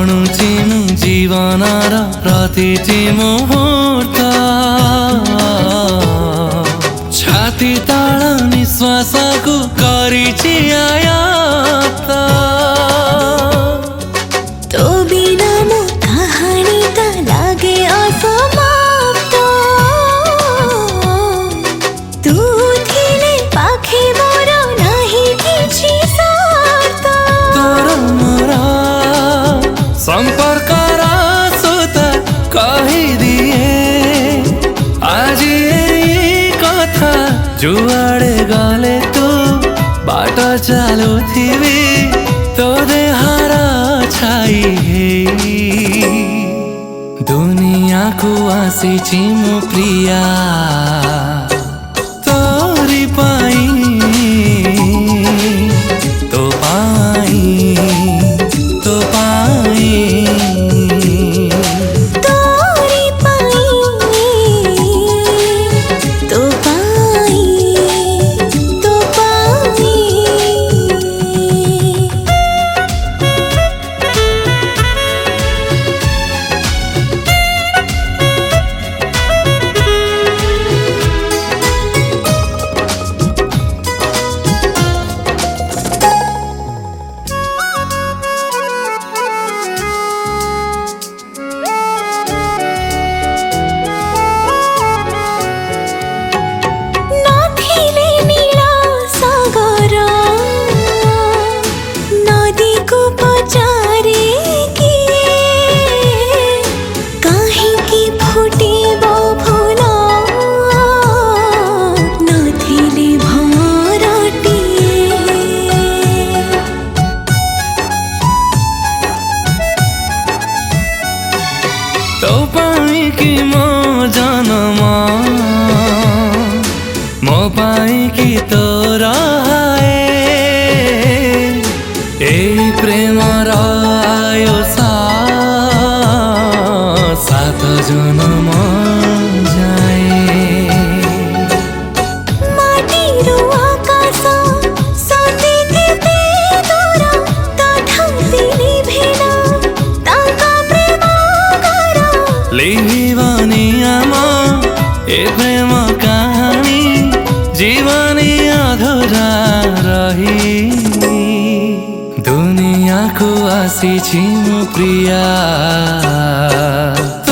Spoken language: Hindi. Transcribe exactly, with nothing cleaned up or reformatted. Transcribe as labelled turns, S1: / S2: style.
S1: गणुची मु जीवनर प्रतिटी मुहूर्त छाती ताल निश्वास को करिछि आयात
S2: तो बिना मो कहानी ता लागे असमाप्त तू थिले पाखे मोर नाही किछि सार्थ
S1: तोर मोर संपर्क सुत कहि दिए आज एई कथा जुआड़े गले तू बाट चलुथिबी तो देहार छाई हे दुनिया को आसीछि मो प्रिया तोरी पाई तो पाई तो पाई
S2: तोरी पाई तो पाई तो पाई
S1: तो पाई कि मो जन्म मो पाई कि तोर ए प्रेम आयुष सात जन्म जाए
S2: माटीरू आकाश सते केते दूर तथापि निभेना तांका प्रेम करा
S1: लिहिबानी आम ए प्रेम कहानी जीवनी अधूरा रही दुनिया को आसीछि मो प्रिया।